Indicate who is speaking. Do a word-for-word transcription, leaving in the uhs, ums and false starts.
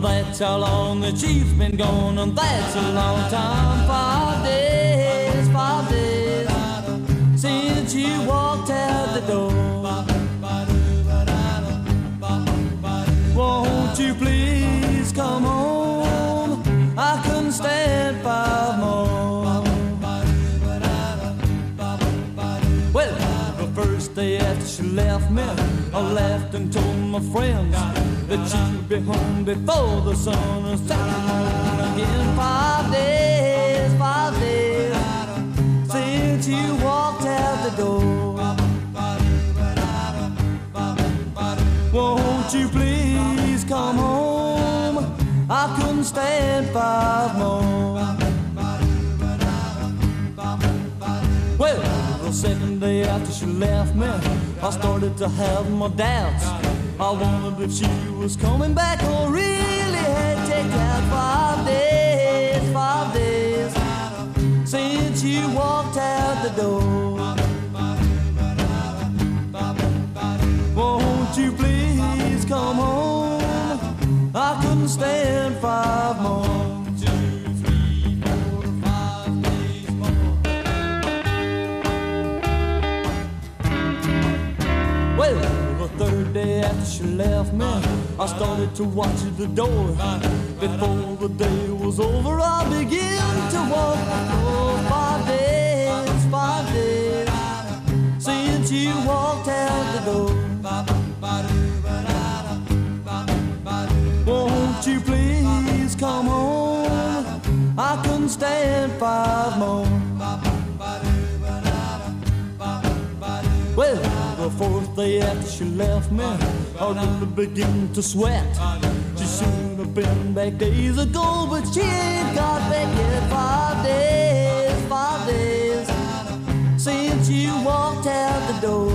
Speaker 1: That's how long that she's been gone, and that's a long time. Five days, five days since you walked out the door. Won't you please come home? I couldn't stand five more. Well, the first day after she left me, I laughed and told my friends that she'd be home before the sun was setting again. Five days, five days since you walked out the door. Won't you please come home? I couldn't stand five more. Well, the second day after she left me, I started to have my doubts. I wondered if she was coming back or really had taken out. Five days, five days since you walked out the door. Won't you please come home? I couldn't stand five more. Well, the third day after she left me, I started to watch at the door. Before the day was over, I began to walk. Oh, five days, five days since you walked out the door. Won't you please come home? I couldn't stand five more. Well, the fourth day after she left me, I really began to sweat. She should have been back days ago, but she ain't got back yet. Five days, five days since you walked out the door.